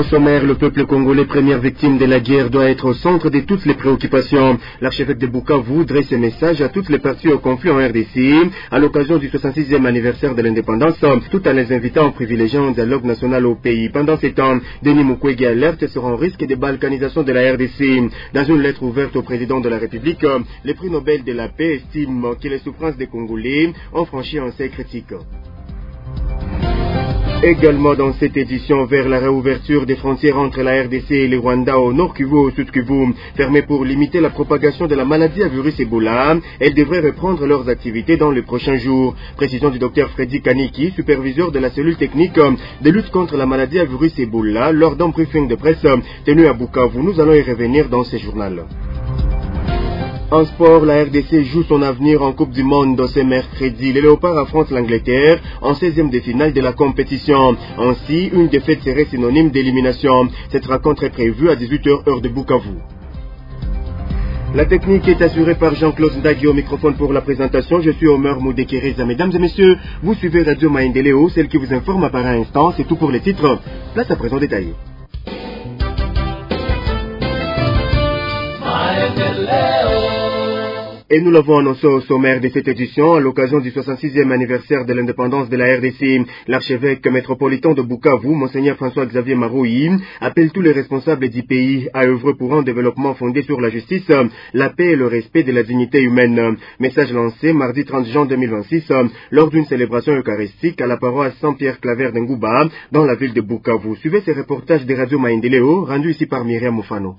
sommaire, le peuple congolais, première victime de la guerre, doit être au centre de toutes les préoccupations. L'archevêque de Bukavu dresse un message à toutes les parties au conflit en RDC à l'occasion du 66e anniversaire de l'indépendance, tout en les invitant en privilégiant un dialogue national au pays. Pendant ces temps, Denis Mukwege alerte sur un risque de balkanisation de la RDC. Dans une lettre ouverte au président de la République, le prix Nobel de la paix estime que les souffrances des Congolais ont franchi un seuil critique. Également dans cette édition, vers la réouverture des frontières entre la RDC et le Rwanda au Nord Kivu et au Sud Kivu, fermées pour limiter la propagation de la maladie à virus Ebola, elles devraient reprendre leurs activités dans les prochains jours. Précision du Dr Freddy Kaniki, superviseur de la cellule technique de lutte contre la maladie à virus Ebola, lors d'un briefing de presse tenu à Bukavu. Nous allons y revenir dans ce journal. En sport, la RDC joue son avenir en Coupe du Monde ce mercredi. Les Léopards affrontent l'Angleterre en 16e de finale de la compétition. Ainsi, une défaite serait synonyme d'élimination. Cette rencontre est prévue à 18h heure de Bukavu. La technique est assurée par Jean-Claude Ndagi au microphone pour la présentation. Je suis Omer Moudekereza. Mesdames et messieurs, vous suivez Radio Maendeleo, celle qui vous informe à par un instant. C'est tout pour les titres. Place à présent détaillée. Et nous l'avons annoncé au sommaire de cette édition, à l'occasion du 66e anniversaire de l'indépendance de la RDC. L'archevêque métropolitain de Bukavu, Monseigneur François-Xavier Maroui, appelle tous les responsables du pays à œuvrer pour un développement fondé sur la justice, la paix et le respect de la dignité humaine. Message lancé mardi 30 juin 2026 lors d'une célébration eucharistique à la paroisse Saint-Pierre-Claver d'Ngouba dans la ville de Bukavu. Suivez ces reportages des radios Maendeleo rendus ici par Myriam Moufano.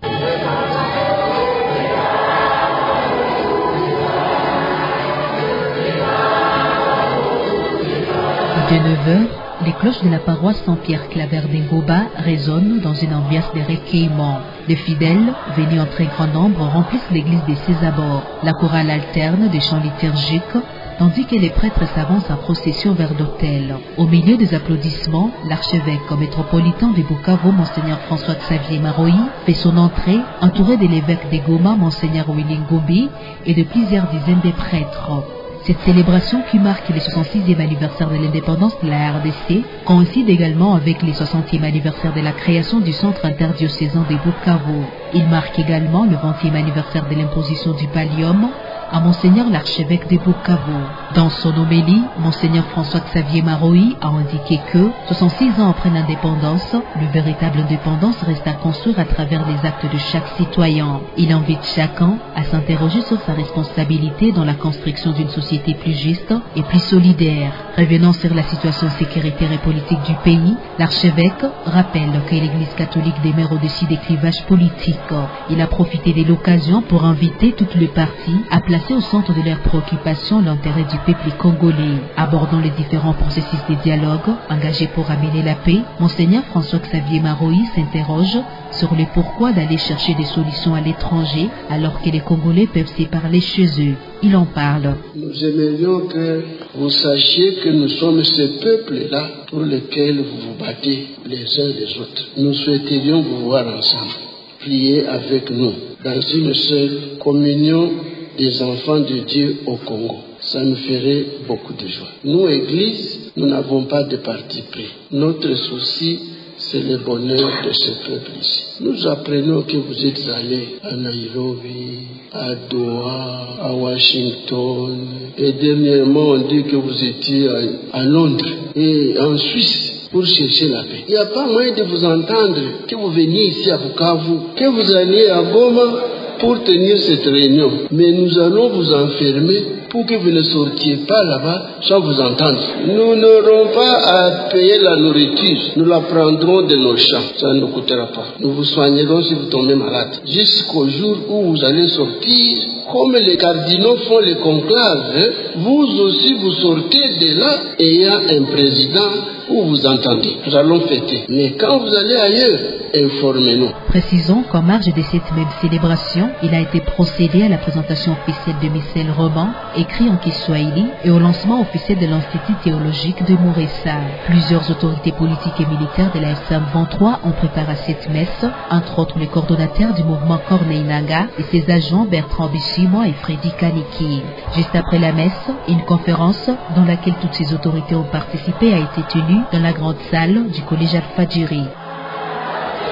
De 9h, les cloches de la paroisse Saint-Pierre-Claver d'Ngouba résonnent dans une ambiance de recueillement. Les fidèles, venus en très grand nombre, remplissent l'église de ses abords. La chorale alterne des chants liturgiques, tandis que les prêtres s'avancent en procession vers l'autel. Au milieu des applaudissements, l'archevêque métropolitain de Bukavu, Monseigneur François-Xavier Maroui, fait son entrée, entouré de l'évêque de Goma, Monseigneur Willy Ngombi, et de plusieurs dizaines de prêtres. Cette célébration qui marque le 66e anniversaire de l'indépendance de la RDC coïncide également avec le 60e anniversaire de la création du centre interdiocésain de Bukavu. Il marque également le 20e anniversaire de l'imposition du pallium à Monseigneur l'archevêque de Bukavu. Dans son homélie, Monseigneur François-Xavier Maroui a indiqué que, 66 ans après l'indépendance, le véritable indépendance reste à construire à travers les actes de chaque citoyen. Il invite chacun à s'interroger sur sa responsabilité dans la construction d'une société plus juste et plus solidaire. Revenant sur la situation sécuritaire et politique du pays, l'archevêque rappelle que l'Église catholique demeure au-dessus des clivages politiques. Il a profité de l'occasion pour inviter toutes les parties à placer au centre de leurs préoccupations l'intérêt du peuple congolais. Abordant les différents processus de dialogue engagés pour amener la paix, Monseigneur François-Xavier Maroui s'interroge sur le pourquoi d'aller chercher des solutions à l'étranger alors que les Congolais peuvent s'y parler chez eux. Il en parle. Nous aimerions que vous sachiez que nous sommes ce peuple-là pour lequel vous vous battez les uns les autres. Nous souhaiterions vous voir ensemble, prier avec nous dans une seule communion des enfants de Dieu au Congo. Ça nous ferait beaucoup de joie. Nous, Église, nous n'avons pas de parti pris. Notre souci, c'est le bonheur de ce peuple ici. Nous apprenons que vous êtes allés à Nairobi, à Doha, à Washington, et dernièrement on dit que vous étiez à Londres et en Suisse pour chercher la paix. Il n'y a pas moyen de vous entendre que vous veniez ici à Bukavu, que vous alliez à Goma pour tenir cette réunion. Mais nous allons vous enfermer pour que vous ne sortiez pas là-bas sans vous entendre. Nous n'aurons pas à payer la nourriture. Nous la prendrons de nos champs. Ça ne nous coûtera pas. Nous vous soignerons si vous tombez malade. Jusqu'au jour où vous allez sortir, comme les cardinaux font les conclaves, vous aussi vous sortez de là ayant un président où vous entendez. Nous allons fêter. Mais quand vous allez ailleurs, informez-nous. Précisons qu'en marge de cette même célébration, il a été procédé à la présentation officielle de missel roman, écrit en Kiswahili, et au lancement officiel de l'Institut théologique de Mouressa. Plusieurs autorités politiques et militaires de la FCM 23 ont préparé cette messe, entre autres les coordonnateurs du mouvement Corneille Nangaa et ses agents Bertrand Bichimo et Freddy Kaniki. Juste après la messe, une conférence dans laquelle toutes ces autorités ont participé a été tenue dans la grande salle du collège Alpha Djiri.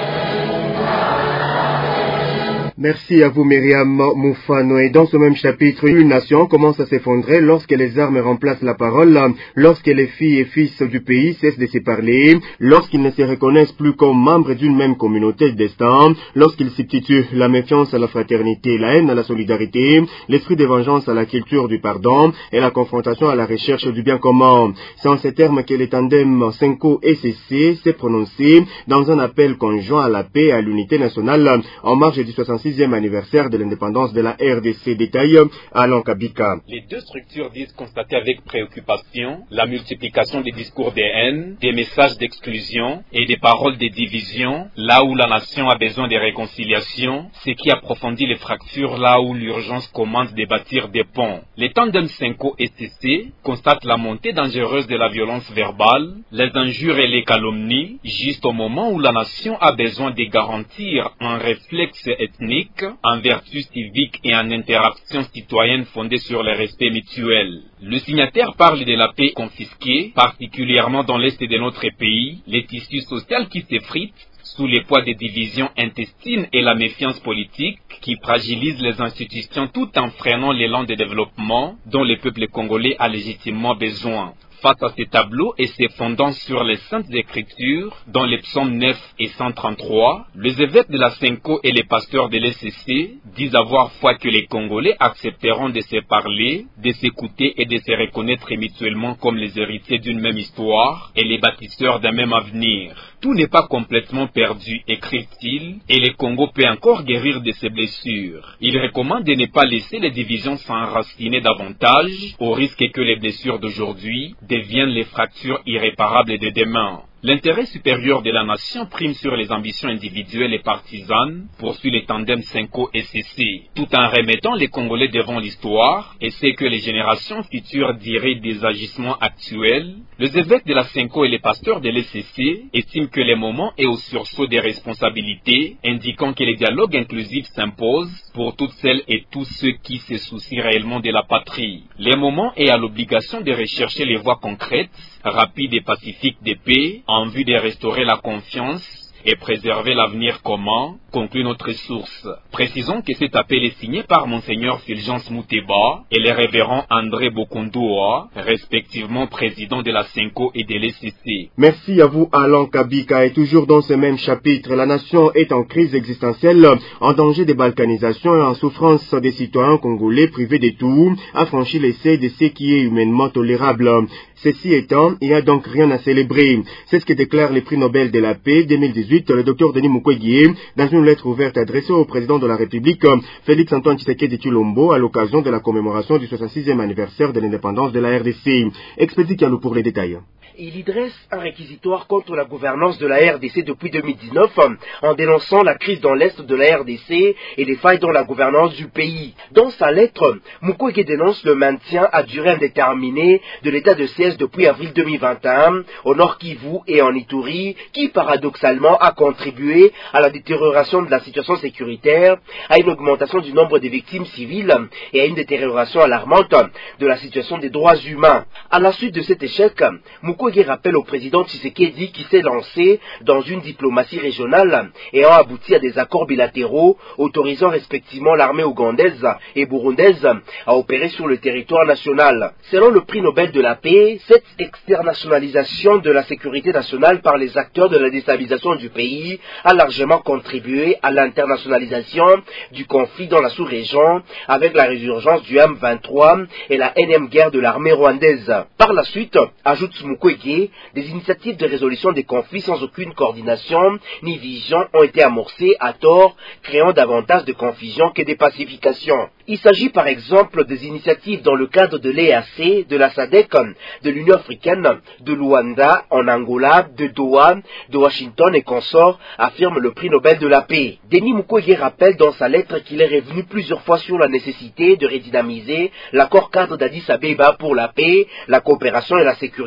Merci à vous Myriam Moufano. Et dans ce même chapitre, une nation commence à s'effondrer lorsque les armes remplacent la parole, lorsque les filles et fils du pays cessent de se parler, lorsqu'ils ne se reconnaissent plus comme membres d'une même communauté de destin, lorsqu'ils substituent la méfiance à la fraternité, la haine à la solidarité, l'esprit de vengeance à la culture du pardon et la confrontation à la recherche du bien commun. C'est en ces termes que le tandem Senko-SSC s'est prononcé dans un appel conjoint à la paix et à l'unité nationale en marge du 66e anniversaire de l'indépendance de la RDC. Détail Alain Kabika. Les deux structures disent constater avec préoccupation la multiplication des discours de haine, des messages d'exclusion et des paroles de division, là où la nation a besoin de réconciliation, ce qui approfondit les fractures là où l'urgence commande de bâtir des ponts. Les tandem Senko-SSC constatent la montée dangereuse de la violence verbale, les injures et les calomnies, juste au moment où la nation a besoin de garantir un réflexe ethnique, en vertu civique et en interaction citoyenne fondée sur le respect mutuel. Le signataire parle de la paix confisquée, particulièrement dans l'est de notre pays, les tissus sociaux qui s'effritent sous les poids des divisions intestines et la méfiance politique qui fragilise les institutions tout en freinant l'élan de développement dont le peuple congolais a légitimement besoin. Face à ces tableaux et se fondant sur les saintes écritures, dans les psaumes 9 et 133, les évêques de la Senko et les pasteurs de l'SCC disent avoir foi que les Congolais accepteront de se parler, de s'écouter et de se reconnaître mutuellement comme les héritiers d'une même histoire et les bâtisseurs d'un même avenir. Tout n'est pas complètement perdu, écrit-il, et le Congo peut encore guérir de ses blessures. Il recommande de ne pas laisser les divisions s'enraciner davantage, au risque que les blessures d'aujourd'hui deviennent les fractures irréparables de demain. L'intérêt supérieur de la nation prime sur les ambitions individuelles et partisanes, poursuit le tandem Senko-SSC, tout en remettant les Congolais devant l'histoire et ce que les générations futures diraient des agissements actuels. Les évêques de la Senko et les pasteurs de l'SCC estiment que le moment est au sursaut des responsabilités, indiquant que le dialogue inclusif s'impose pour toutes celles et tous ceux qui se soucient réellement de la patrie. Le moment est à l'obligation de rechercher les voies concrètes, rapides et pacifiques de paix, en vue de restaurer la confiance et préserver l'avenir commun, conclut notre source. Précisons que cet appel est signé par Monseigneur Fulgence Mouteba et le révérend André Bokondoa, respectivement président de la Senko et de l'SCC. Merci à vous Alain Kabika. Et toujours dans ce même chapitre, la nation est en crise existentielle, en danger de balkanisation et en souffrance des citoyens congolais privés de tout, affranchis les seuils de ce qui est humainement tolérable. Ceci étant, il n'y a donc rien à célébrer. C'est ce que déclare le prix Nobel de la paix 2018, le Dr Denis Mukwege, dans une lettre ouverte adressée au président de la République, Félix Antoine Tshisekedi Tshilombo, à l'occasion de la commémoration du 66e anniversaire de l'indépendance de la RDC. Expédie Kialou pour les détails. Il y dresse un réquisitoire contre la gouvernance de la RDC depuis 2019 en dénonçant la crise dans l'est de la RDC et les failles dans la gouvernance du pays. Dans sa lettre, Mukwege dénonce le maintien à durée indéterminée de l'état de siège depuis avril 2021 au Nord Kivu et en Ituri, qui paradoxalement a contribué à la détérioration de la situation sécuritaire, à une augmentation du nombre de victimes civiles et à une détérioration alarmante de la situation des droits humains. À la suite de cet échec, Mukwege rappelle au président Tshisekedi qui s'est lancé dans une diplomatie régionale ayant abouti à des accords bilatéraux autorisant respectivement l'armée ougandaise et burundaise à opérer sur le territoire national. Selon le prix Nobel de la paix, cette externationalisation de la sécurité nationale par les acteurs de la déstabilisation du pays a largement contribué à l'internationalisation du conflit dans la sous-région avec la résurgence du M23 et la énième guerre de l'armée rwandaise. Par la suite, ajoute Mukwege, des initiatives de résolution des conflits sans aucune coordination ni vision ont été amorcées à tort, créant davantage de confusion que de pacification. Il s'agit par exemple des initiatives dans le cadre de l'EAC, de la SADC, de l'Union africaine, de Luanda, en Angola, de Doha, de Washington et consorts, affirme le prix Nobel de la paix. Denis Mukwege rappelle dans sa lettre qu'il est revenu plusieurs fois sur la nécessité de redynamiser l'accord cadre d'Addis Abeba pour la paix, la coopération et la sécurité dans la région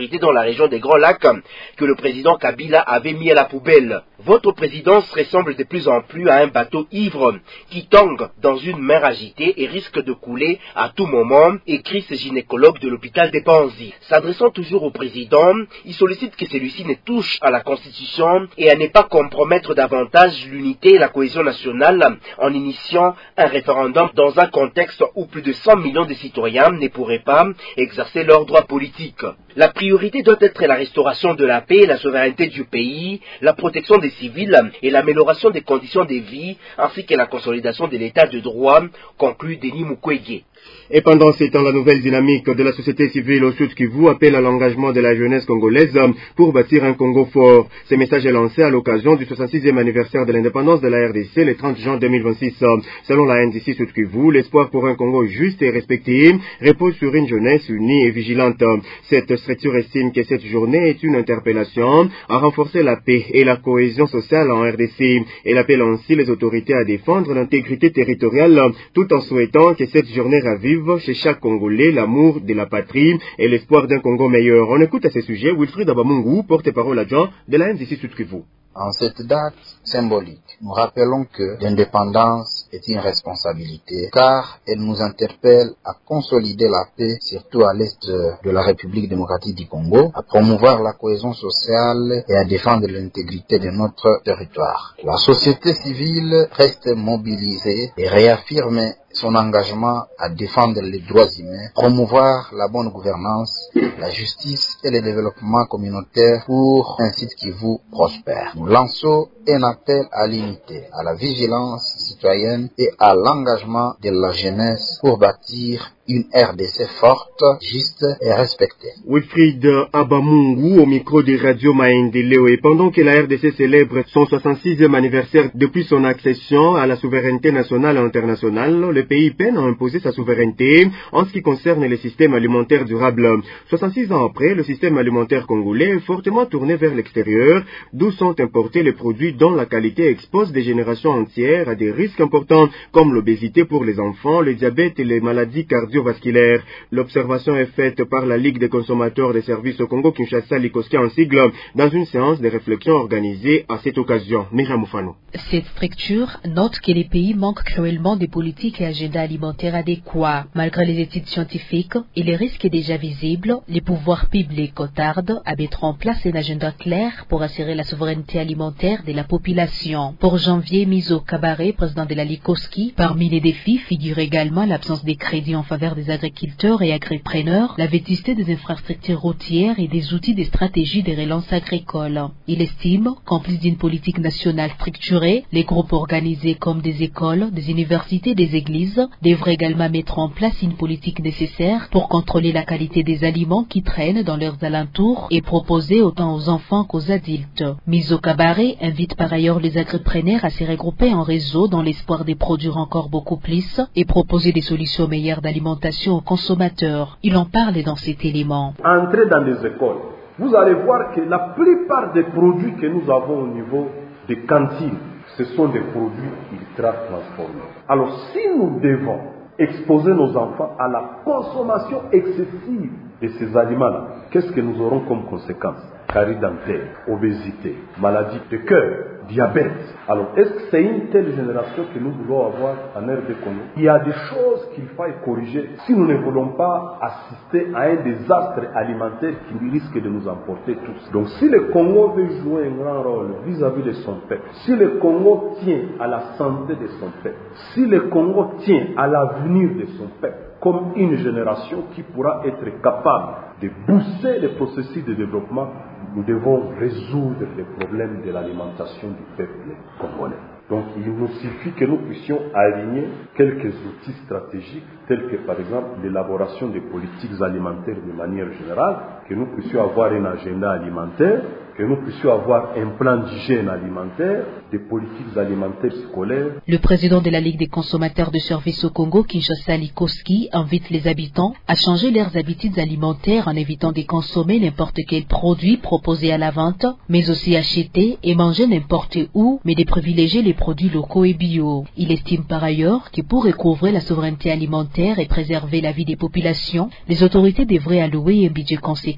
région des Grands Lacs que le président Kabila avait mis à la poubelle. Votre présidence ressemble de plus en plus à un bateau ivre qui tangue dans une mer agitée et risque de couler à tout moment, écrit ce gynécologue de l'hôpital des Panzi. S'adressant toujours au président, il sollicite que celui-ci ne touche à la Constitution et à ne pas compromettre davantage l'unité et la cohésion nationale en initiant un référendum dans un contexte où plus de 100 millions de citoyens ne pourraient pas exercer leurs droits politiques. La priorité doit être la restauration de la paix et la souveraineté du pays, la protection des civils et l'amélioration des conditions de vie, ainsi que la consolidation de l'état de droit, conclut Denis Mukwege. Et pendant ces temps, la nouvelle dynamique de la société civile au Sud Kivu appelle à l'engagement de la jeunesse congolaise pour bâtir un Congo fort. Ce message est lancé à l'occasion du 66e anniversaire de l'indépendance de la RDC le 30 juin 2026. Selon la NDC Sud Kivu, l'espoir pour un Congo juste et respecté repose sur une jeunesse unie et vigilante. Cette structure estime que cette journée est une interpellation à renforcer la paix et la cohésion sociale en RDC. Elle appelle ainsi les autorités à défendre l'intégrité territoriale tout en souhaitant que cette journée ravive chez chaque Congolais l'amour de la patrie et l'espoir d'un Congo meilleur. On écoute à ce sujet Wilfried Abamungu, porte-parole adjoint de la NDC Sud Kivu. En cette date symbolique, nous rappelons que l'indépendance est une responsabilité car elle nous interpelle à consolider la paix, surtout à l'est de la République démocratique du Congo, à promouvoir la cohésion sociale et à défendre l'intégrité de notre territoire. La société civile reste mobilisée et réaffirme son engagement à défendre les droits humains, promouvoir la bonne gouvernance, la justice et le développement communautaire pour un site qui vous prospère. Nous lançons un appel à l'unité, à la vigilance citoyenne et à l'engagement de la jeunesse pour bâtir une RDC forte, juste et respectée. Wilfried Abamungu au micro de Radio Maendeleo. Et pendant que la RDC célèbre son 66e anniversaire depuis son accession à la souveraineté nationale et internationale, le pays peine à imposer sa souveraineté en ce qui concerne les systèmes alimentaires durables. 66 ans après, le système alimentaire congolais est fortement tourné vers l'extérieur, d'où sont importés les produits dont la qualité expose des générations entières à des risques importants comme l'obésité pour les enfants, le diabète et les maladies cardiovasculaires. L'observation est faite par la Ligue des consommateurs des services au Congo Kinshasa Likoski en sigle dans une séance de réflexion organisée à cette occasion. Myriam Oufano. Cette structure note que les pays manquent cruellement de politiques et agendas alimentaires adéquats. Malgré les études scientifiques et les risques déjà visibles, les pouvoirs publics tardent à mettre en place un agenda clair pour assurer la souveraineté alimentaire de la population. Pour janvier, Mizo Kabaré, président de la Likoski, parmi les défis figure également l'absence des crédits en faveur des agriculteurs et agripreneurs, la vétusté des infrastructures routières et des outils de stratégie de relance agricole. Il estime qu'en plus d'une politique nationale structurée, les groupes organisés comme des écoles, des universités, des églises devraient également mettre en place une politique nécessaire pour contrôler la qualité des aliments qui traînent dans leurs alentours et proposer autant aux enfants qu'aux adultes. Mizo Kabaré invite par ailleurs les agripreneurs à se regrouper en réseau dans l'espoir de produire encore beaucoup plus et proposer des solutions meilleures d'alimentation aux consommateurs. Il en parle dans cet élément. Entrez dans les écoles. Vous allez voir que la plupart des produits que nous avons au niveau des cantines, ce sont des produits ultra transformés. Alors si nous devons exposer nos enfants à la consommation excessive de ces aliments-là, qu'est-ce que nous aurons comme conséquence? Carie dentaire, obésité, maladie de cœur, diabète. Alors, est-ce que c'est une telle génération que nous voulons avoir en RD Congo? Il y a des choses qu'il faille corriger si nous ne voulons pas assister à un désastre alimentaire qui risque de nous emporter tous. Donc, si le Congo veut jouer un grand rôle vis-à-vis de son peuple, si le Congo tient à la santé de son peuple, si le Congo tient à l'avenir de son peuple, comme une génération qui pourra être capable de booster les processus de développement, nous devons résoudre les problèmes de l'alimentation du peuple congolais. Donc il nous suffit que nous puissions aligner quelques outils stratégiques tels que par exemple l'élaboration des politiques alimentaires de manière générale, que nous puissions avoir un agenda alimentaire, que nous puissions avoir un plan d'hygiène alimentaire, des politiques alimentaires scolaires. Le président de la Ligue des consommateurs de services au Congo, Kinshasa Likoski, invite les habitants à changer leurs habitudes alimentaires en évitant de consommer n'importe quel produit proposé à la vente, mais aussi acheter et manger n'importe où, mais de privilégier les produits locaux et bio. Il estime par ailleurs que pour recouvrer la souveraineté alimentaire et préserver la vie des populations, les autorités devraient allouer un budget conséquent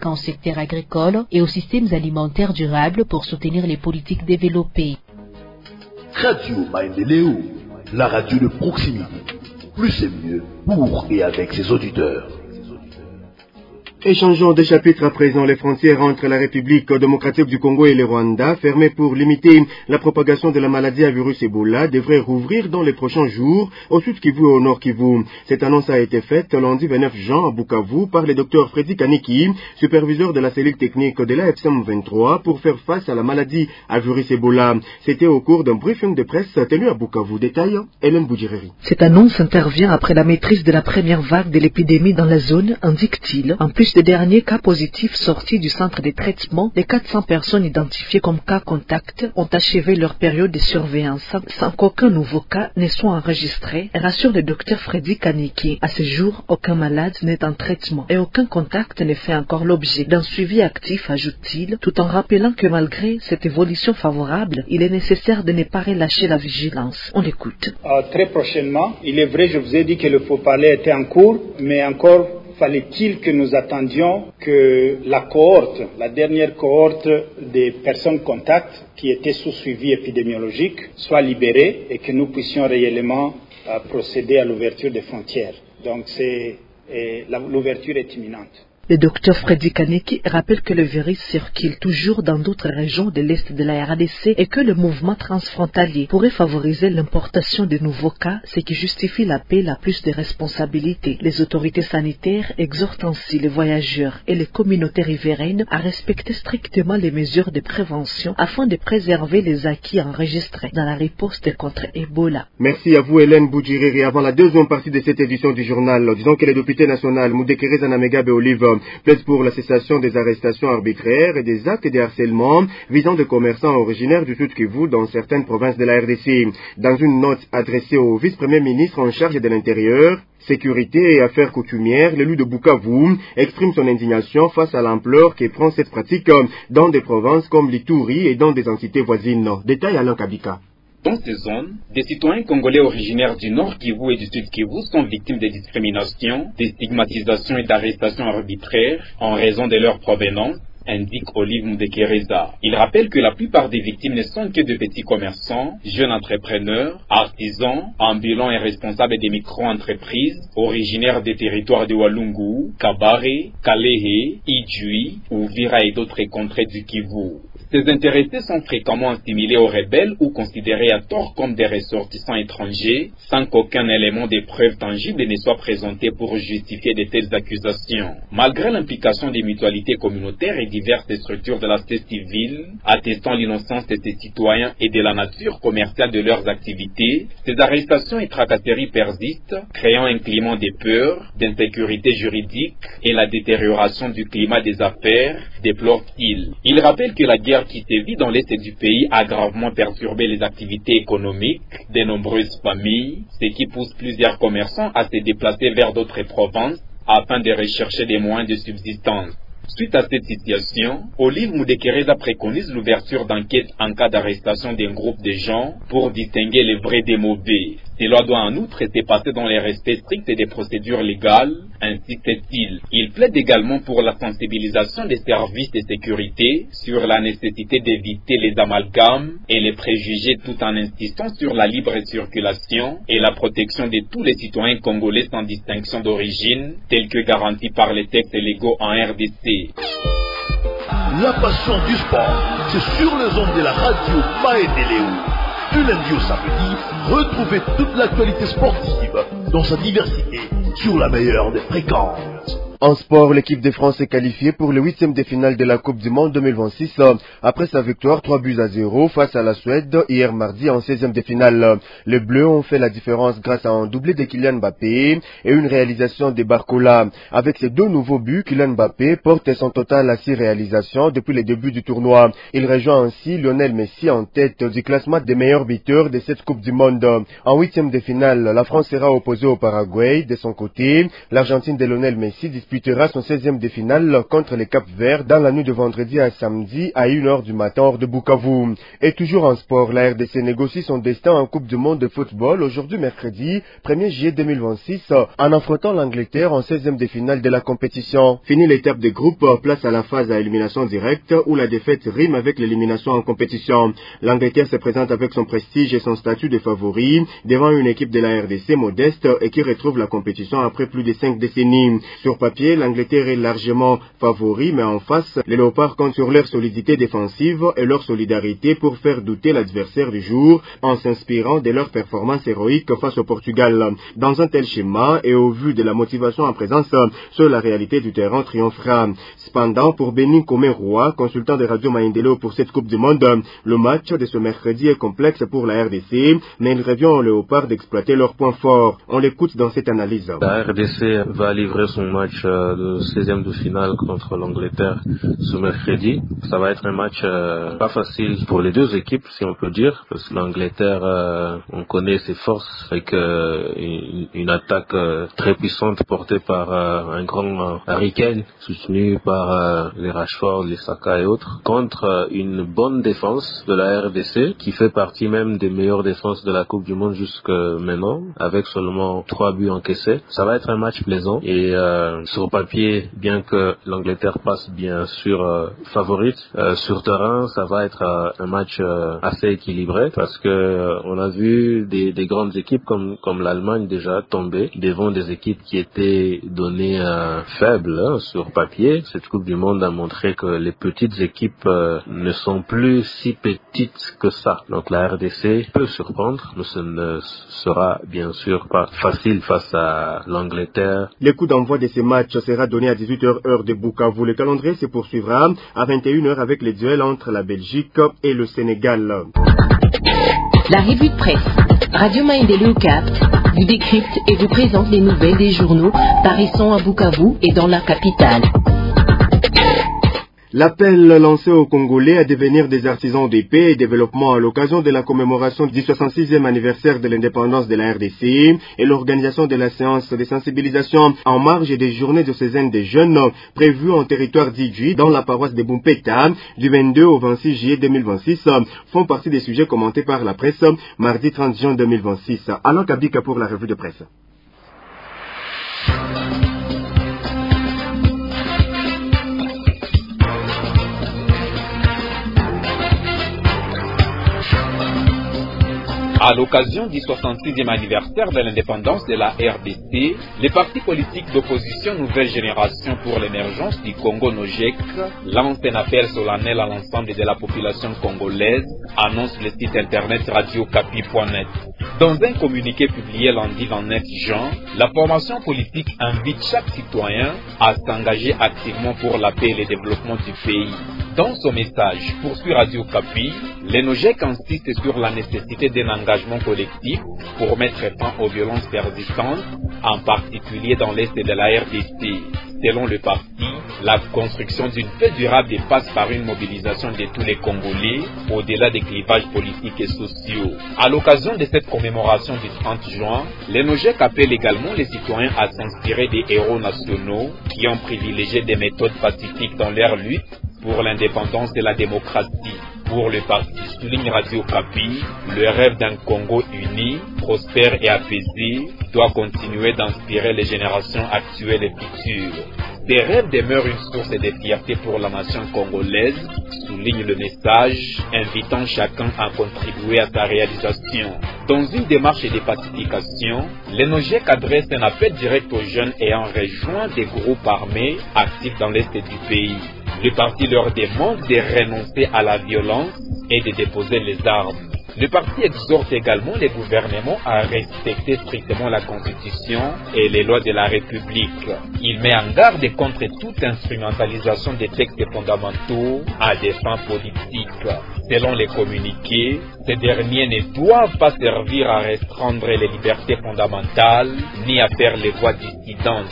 conséquents au secteur agricole et aux systèmes alimentaires durables pour soutenir les politiques développées. Radio Maendeleo, la radio de proximité. Plus et mieux pour et avec ses auditeurs. Échangeons de chapitre à présent. Les frontières entre la République démocratique du Congo et le Rwanda, fermées pour limiter la propagation de la maladie à virus Ebola, devraient rouvrir dans les prochains jours au sud Kivu et au nord Kivu. Cette annonce a été faite lundi 29 juin à Bukavu par le docteur Freddy Kaniki, superviseur de la cellule technique de la FSM 23, pour faire face à la maladie à virus Ebola. C'était au cours d'un briefing de presse tenu à Bukavu. Détail, Hélène Boudjireri. Cette annonce intervient après la maîtrise de la première vague de l'épidémie dans la zone, indique-t-il. En plus des derniers cas positifs sortis du centre de traitement, les 400 personnes identifiées comme cas contact ont achevé leur période de surveillance sans qu'aucun nouveau cas ne soit enregistré, rassure le docteur Freddy Kaniki. À ce jour, aucun malade n'est en traitement et aucun contact ne fait encore l'objet d'un suivi actif, ajoute-t-il, tout en rappelant que malgré cette évolution favorable, il est nécessaire de ne pas relâcher la vigilance. On l'écoute. Très prochainement, il est vrai, je vous ai dit que le faux-parler était en cours, mais encore fallait-il que nous attendions que la dernière cohorte des personnes contacts qui étaient sous suivi épidémiologique soit libérée et que nous puissions réellement procéder à l'ouverture des frontières. Donc l'ouverture est imminente. Le docteur Freddy Kaniki rappelle que le virus circule toujours dans d'autres régions de l'Est de la RDC et que le mouvement transfrontalier pourrait favoriser l'importation de nouveaux cas, ce qui justifie l'appel à plus de responsabilités. Les autorités sanitaires exhortent ainsi les voyageurs et les communautés riveraines à respecter strictement les mesures de prévention afin de préserver les acquis enregistrés dans la riposte contre Ebola. Merci à vous Hélène Boudjireri. Avant la deuxième partie de cette édition du journal, disons que le député national Moudekere Zanamega Beolive plaide pour la cessation des arrestations arbitraires et des actes de harcèlement visant des commerçants originaires du Sud Kivu dans certaines provinces de la RDC. Dans une note adressée au vice-premier ministre en charge de l'Intérieur, Sécurité et Affaires coutumières, l'élu de Bukavu exprime son indignation face à l'ampleur que prend cette pratique dans des provinces comme l'Ituri et dans des entités voisines. Détail Alain Kabika. Dans ces zones, des citoyens congolais originaires du Nord Kivu et du Sud Kivu sont victimes de discriminations, de stigmatisation et d'arrestations arbitraires en raison de leur provenance, indique Olive Mudekereza. Il rappelle que la plupart des victimes ne sont que de petits commerçants, jeunes entrepreneurs, artisans, ambulants et responsables des micro-entreprises, originaires des territoires de Walungu, Kabare, Kalehe, Idjui, Uvira et d'autres contrées du Kivu. Ces intéressés sont fréquemment assimilés aux rebelles ou considérés à tort comme des ressortissants étrangers, sans qu'aucun élément de preuve tangible ne soit présenté pour justifier de telles accusations. Malgré l'implication des mutualités communautaires et diverses structures de la société civile, attestant l'innocence de ces citoyens et de la nature commerciale de leurs activités, ces arrestations et tracasseries persistent, créant un climat de peur, d'insécurité juridique et la détérioration du climat des affaires, déplore-t-il. Il rappelle que la guerre qui sévit dans l'est du pays a gravement perturbé les activités économiques de nombreuses familles, ce qui pousse plusieurs commerçants à se déplacer vers d'autres provinces afin de rechercher des moyens de subsistance. Suite à cette situation, Olive Mudekereza préconise l'ouverture d'enquêtes en cas d'arrestation d'un groupe de gens pour distinguer les vrais des mauvais. Cela doit en outre se passer dans les respects stricts des procédures légales, insiste-t-il. Il plaide également pour la sensibilisation des services de sécurité sur la nécessité d'éviter les amalgames et les préjugés tout en insistant sur la libre circulation et la protection de tous les citoyens congolais sans distinction d'origine, telle que garantie par les textes légaux en RDC. La passion du sport, c'est sur les ondes de la radio Maendeleo. Du lundi au samedi, retrouvez toute l'actualité sportive dans sa diversité sur la meilleure des fréquences. En sport, l'équipe de France est qualifiée pour le 8e de finale de la Coupe du Monde 2026 après sa victoire 3-0 face à la Suède hier mardi en 16e de finale. Les Bleus ont fait la différence grâce à un doublé de Kylian Mbappé et une réalisation de Barcola. Avec ces deux nouveaux buts, Kylian Mbappé porte son total à 6 réalisations depuis le début du tournoi. Il rejoint ainsi Lionel Messi en tête du classement des meilleurs buteurs de cette Coupe du Monde. En 8e de finale, la France sera opposée au Paraguay. De son côté, l'Argentine de Lionel Messi dispute disputera son 16e de finale contre les Cap-Verts dans la nuit de vendredi à samedi à 1h du matin hors de Bukavu. Et toujours en sport, la RDC négocie son destin en Coupe du Monde de football aujourd'hui mercredi 1er juillet 2026 en affrontant l'Angleterre en 16e de finale de la compétition. Fini l'étape de groupe, place à la phase à élimination directe où la défaite rime avec l'élimination en compétition. L'Angleterre se présente avec son prestige et son statut de favori devant une équipe de la RDC modeste et qui retrouve la compétition après plus de 5 décennies. Sur papier, l'Angleterre est largement favori, mais en face, les Léopards comptent sur leur solidité défensive et leur solidarité pour faire douter l'adversaire du jour en s'inspirant de leur performance héroïque face au Portugal. Dans un tel schéma et au vu de la motivation en présence, seule la réalité du terrain triomphera. Cependant, pour Béni Komé-Roy, consultant de Radio Maendeleo pour cette Coupe du Monde, le match de ce mercredi est complexe pour la RDC, mais il revient aux Léopards d'exploiter leurs points forts. On l'écoute dans cette analyse. La RDC va livrer son match de 16e de finale contre l'Angleterre ce mercredi. Ça va être un match pas facile pour les deux équipes, si on peut dire, parce que l'Angleterre, on connaît ses forces avec une attaque très puissante portée par un grand Harry Kane, soutenu par les Rashford, les Saka et autres, contre une bonne défense de la RDC qui fait partie même des meilleures défenses de la Coupe du Monde jusque maintenant, avec seulement 3 buts encaissés. Ça va être un match plaisant et sur papier, bien que l'Angleterre passe bien sûr favorite, sur terrain, ça va être un match assez équilibré parce que on a vu des grandes équipes comme l'Allemagne déjà tomber devant des équipes qui étaient données faibles sur papier. Cette Coupe du Monde a montré que les petites équipes ne sont plus si petites que ça. Donc la RDC peut surprendre, mais ce ne sera bien sûr pas facile face à l'Angleterre. Le coup d'envoi de ces matchs sera donné à 18h heure de Bukavu. Le calendrier se poursuivra à 21h avec les duels entre la Belgique et le Sénégal. La revue de presse. Radio Maendeleo capte, vous décrypte et vous présente les nouvelles des journaux paraissant à Bukavu et dans la capitale. L'appel lancé aux Congolais à devenir des artisans de paix et développement à l'occasion de la commémoration du 66e anniversaire de l'indépendance de la RDC et l'organisation de la séance de sensibilisation en marge des journées diocésaines des jeunes prévues en territoire d'Idjui dans la paroisse de Bumpeta du 22 au 26 juillet 2026 font partie des sujets commentés par la presse mardi 30 juin 2026. Alain Kabika pour la revue de presse. À l'occasion du 66e anniversaire de l'indépendance de la RDC, les partis politiques d'opposition Nouvelle Génération pour l'émergence du Congo NOGEC lancent un appel solennel à l'ensemble de la population congolaise, annonce le site internet radiocapi.net. Dans un communiqué publié lundi 29 juin, la formation politique invite chaque citoyen à s'engager activement pour la paix et le développement du pays. Dans son message, poursuit Radio Capi, les NOGEC insistent sur la nécessité d'un engagement collectif pour mettre fin aux violences persistantes, en particulier dans l'est de la RDC. Selon le parti, la construction d'une paix durable passe par une mobilisation de tous les Congolais, au-delà des clivages politiques et sociaux. À l'occasion de cette commémoration du 30 juin, les NOGEC appellent également les citoyens à s'inspirer des héros nationaux qui ont privilégié des méthodes pacifiques dans leur lutte pour l'indépendance et la démocratie. Pour le parti, souligne Radio Capi, le rêve d'un Congo uni, prospère et apaisé doit continuer d'inspirer les générations actuelles et futures. Ces rêves demeurent une source de fierté pour la nation congolaise, souligne le message, invitant chacun à contribuer à sa réalisation. Dans une démarche de pacification, les NOGEC adressent un appel direct aux jeunes ayant rejoint des groupes armés actifs dans l'est du pays. Le parti leur demande de renoncer à la violence et de déposer les armes. Le parti exhorte également les gouvernements à respecter strictement la Constitution et les lois de la République. Il met en garde contre toute instrumentalisation des textes fondamentaux à des fins politiques. Selon les communiqués, ces derniers ne doivent pas servir à restreindre les libertés fondamentales ni à faire les voix dissidentes.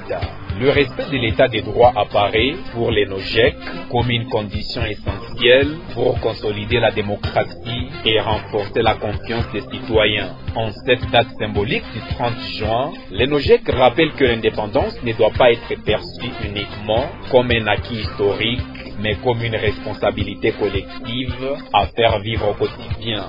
Le respect de l'état des droits apparaît pour les NOJEC comme une condition essentielle pour consolider la démocratie et renforcer la confiance des citoyens. En cette date symbolique du 30 juin, les NOJEC rappellent que l'indépendance ne doit pas être perçue uniquement comme un acquis historique, mais comme une responsabilité collective à faire vivre au quotidien.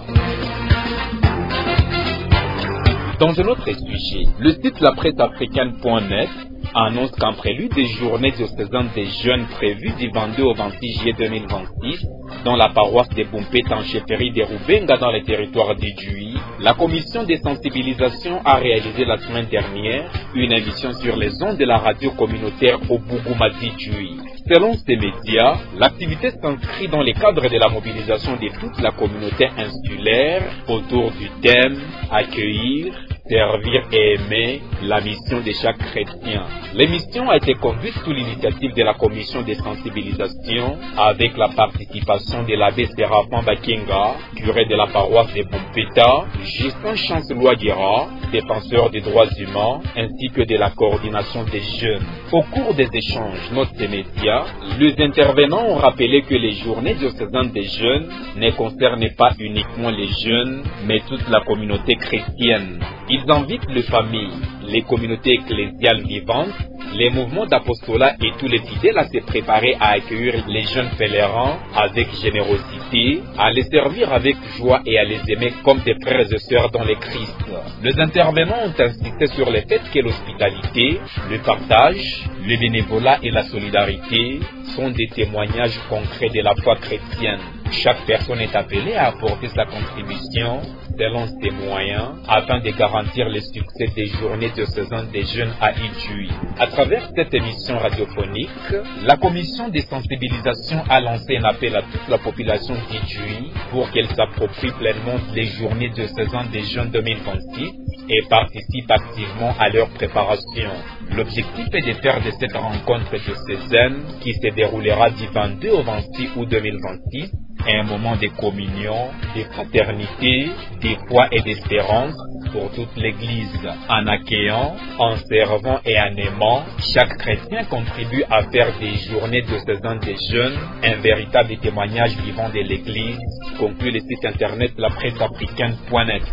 Dans un autre sujet, le site lapresseafricaine.net annonce qu'en prélude des journées diocésaines des jeunes prévues du 22 au 26 juillet 2026, dans la paroisse de Bumpet en chefferie de Rubenga dans les territoires d'Idjui, la commission de sensibilisation a réalisé la semaine dernière une émission sur les ondes de la radio communautaire au Bougoumadi d'Idjui. Selon ces médias, l'activité s'inscrit dans le cadre de la mobilisation de toute la communauté insulaire autour du thème « Accueillir, servir et aimer la mission de chaque chrétien ». L'émission a été conduite sous l'initiative de la commission de sensibilisation avec la participation de l'abbé Séraphin Bakenga, curé de la paroisse de Bompeta, Justin Chancelois-Guira, défenseur des droits humains, ainsi que de la coordination des jeunes. Au cours des échanges, notent ces médias, les intervenants ont rappelé que les journées diocésaines des jeunes ne concernent pas uniquement les jeunes, mais toute la communauté chrétienne. Ils invitent les familles, les communautés ecclésiales vivantes, les mouvements d'apostolat et tous les fidèles à se préparer à accueillir les jeunes pèlerins avec générosité, à les servir avec joie et à les aimer comme des frères et sœurs dans le Christ. Les intervenants ont insisté sur le fait que l'hospitalité, le partage, le bénévolat et la solidarité sont des témoignages concrets de la foi chrétienne. Chaque personne est appelée à apporter sa contribution selon ses moyens afin de garantir le succès des journées diocésaines des jeunes à Idjui. À travers cette émission radiophonique, la commission de sensibilisation a lancé un appel à toute la population d'Idjui pour qu'elle s'approprie pleinement les journées diocésaines des jeunes 2026 et participe activement à leur préparation. L'objectif est de faire de cette rencontre diocésaine qui se déroulera du 22 au 26 août 2026 un moment de communion, de fraternité, de foi et d'espérance pour toute l'Église. En accueillant, en servant et en aimant, chaque chrétien contribue à faire des journées diocésaines des jeunes un véritable témoignage vivant de l'Église, conclut le site internet lapresseafricaine.net.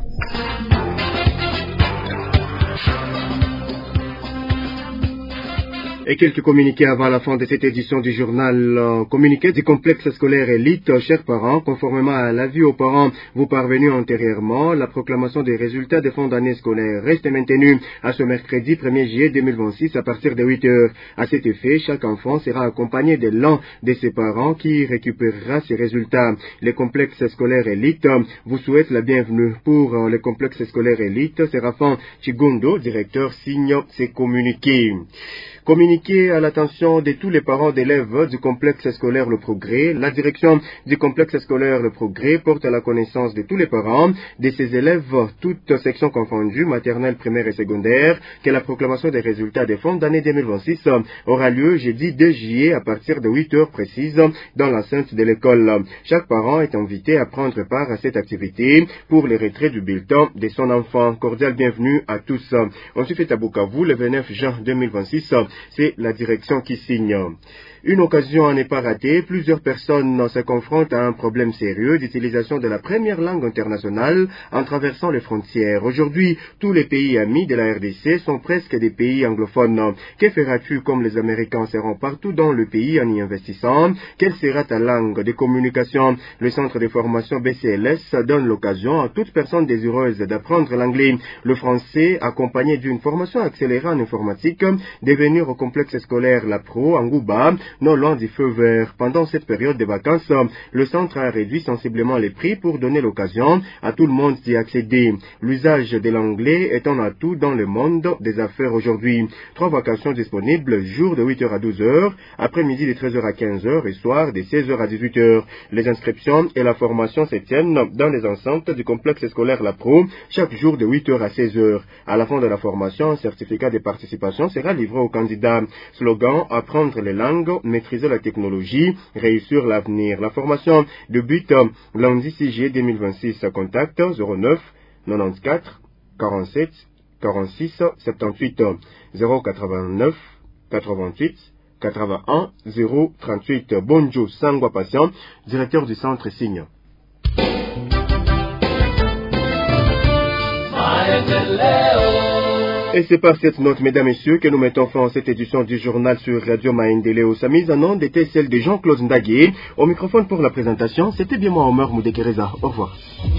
Et quelques communiqués avant la fin de cette édition du journal. Communiqué du complexe scolaire élite, chers parents, conformément à l'avis aux parents vous parvenu antérieurement, la proclamation des résultats des fins d'année scolaire reste maintenue à ce mercredi 1er juillet 2026 à partir de 8 heures. À cet effet, chaque enfant sera accompagné de l'un de ses parents qui récupérera ses résultats. Le complexe scolaire élite vous souhaite la bienvenue. Pour le complexe scolaire élite, Séraphin Chigundo, directeur, signe ces communiqués. Communiqué à l'attention de tous les parents d'élèves du complexe scolaire Le Progrès, la direction du complexe scolaire Le Progrès porte à la connaissance de tous les parents de ces élèves, toutes sections confondues, maternelle, primaire et secondaire, que la proclamation des résultats des fins d'année 2026 aura lieu jeudi 2 juillet à partir de 8 heures précises dans l'enceinte de l'école. Chaque parent est invité à prendre part à cette activité pour le retrait du bulletin de son enfant. Cordial bienvenue à tous. Ensuite, à Bukavu, le 29 juin 2026, c'est la direction qui signe. Une occasion à ne pas rater, plusieurs personnes se confrontent à un problème sérieux d'utilisation de la première langue internationale en traversant les frontières. Aujourd'hui, tous les pays amis de la RDC sont presque des pays anglophones. Que feras-tu comme les Américains seront partout dans le pays en y investissant? Quelle sera ta langue de communication? Le centre de formation BCLS donne l'occasion à toute personne désireuse d'apprendre l'anglais, le français, accompagné d'une formation accélérée en informatique, de venir au complexe scolaire La Pro en Gouba, non loin du feu vert. Pendant cette période de vacances, le centre a réduit sensiblement les prix pour donner l'occasion à tout le monde d'y accéder. L'usage de l'anglais est un atout dans le monde des affaires aujourd'hui. 3 vacations disponibles, jour de 8h à 12h, après-midi de 13h à 15h et soir de 16h à 18h. Les inscriptions et la formation se tiennent dans les enceintes du complexe scolaire La Pro, chaque jour de 8h à 16h. À la fin de la formation, un certificat de participation sera livré aux candidats. Slogan, apprendre les langues, maîtriser la technologie, réussir l'avenir. La formation débute lundi 6 juillet 2026. Contact 09 94 47 46 78 089 88 81 038. Bonjour Sangwa Patient, directeur du centre Signe. Et c'est par cette note, mesdames et messieurs, que nous mettons fin à cette édition du journal sur Radio Maendeleo. Sa mise en onde était celle de Jean-Claude Ndagé. Au microphone pour la présentation, c'était bien moi, Omar Moudekereza. Au revoir.